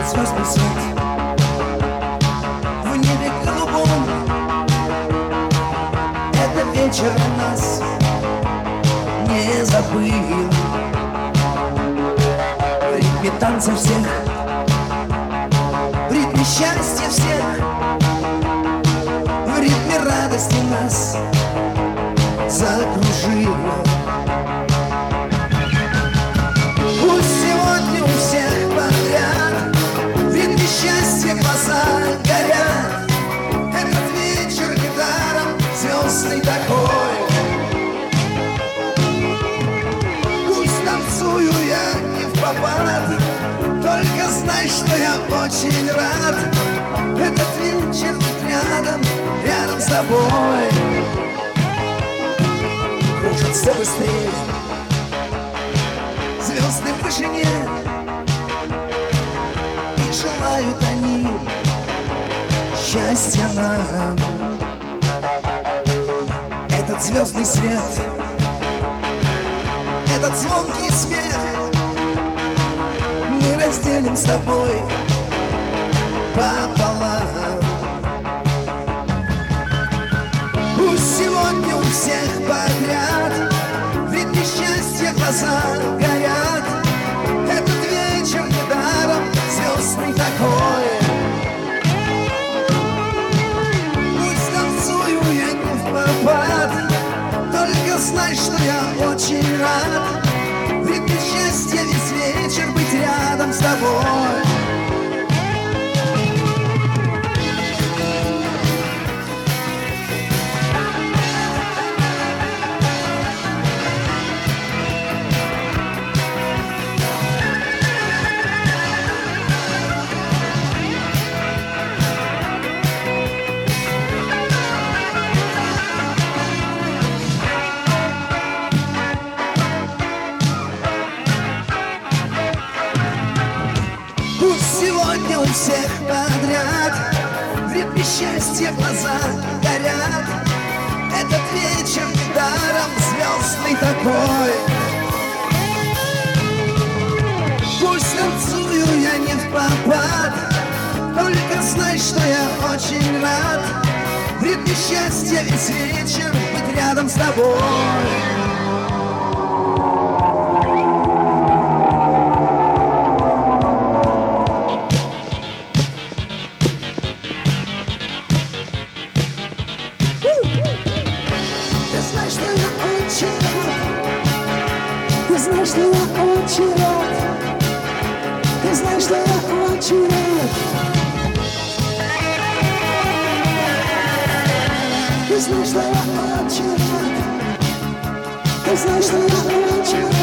этот звездный свет в небе голубом. Это вечер нас не забыл. В ритме танца всех, в ритме счастья всех, в ритме радости нас закружило. Пусть сегодня у всех подряд в ритме счастья глаза горят. Этот вечер недаром звездный такой. Пусть танцую я не впопад, только знай, что я очень рад. Этот вечер быть рядом, рядом с тобой. Кружатся быстрее звезды в вышине, и желают они счастья нам. Этот звездный свет, этот звонкий смех мы разделим с тобой пополам. Пусть сегодня у всех подряд в ритме счастья глаза горят. Этот вечер недаром звездный такой. Пусть танцую я не впопад, только знай, что я очень рад. В ритме счастья весь вечер быть рядом с тобой. Пусть сегодня у всех подряд в ритме счастья глаза горят. Этот вечер недаром звездный такой. Пусть танцую я не впопад, только знай, что я очень рад. В ритме счастья весь вечер быть рядом с тобой. Ты знаешь, что я очень рад. Ты знаешь, что я очень рад. Ты знаешь, что я очень рад. Ты знаешь, что я очень рад.